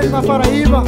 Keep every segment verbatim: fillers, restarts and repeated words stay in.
na Paraíba.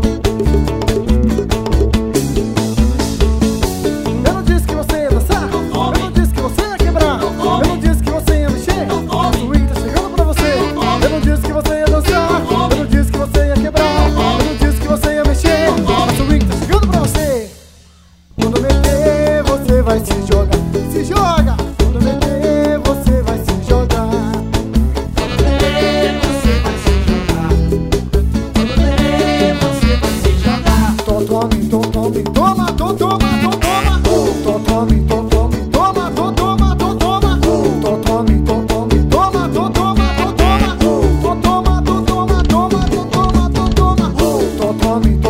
Eu não disse que você ia dançar, eu não disse que você ia quebrar, eu não disse que você ia mexer, o swing tá chegando pra você. Eu não disse que você ia dançar, eu não disse que você ia quebrar, eu não disse que você ia mexer, o swing tá chegando pra você. Quando eu meter, você vai se jogar, se joga. Quando eu meter, você vai se jogar. Quando eu meter, você vai se jogar. Quando eu meter, você vai se jogar. Tó, tome, tó, tome, toma, tó, toma, tó, toma. Tó, tome, tó, tome, toma, tó, toma, tó, toma. Tó, tome, tó, tome, toma, tó, toma, tó, toma. Tó, toma, tó, toma, toma, tó, toma, tó, toma. Tó, tome,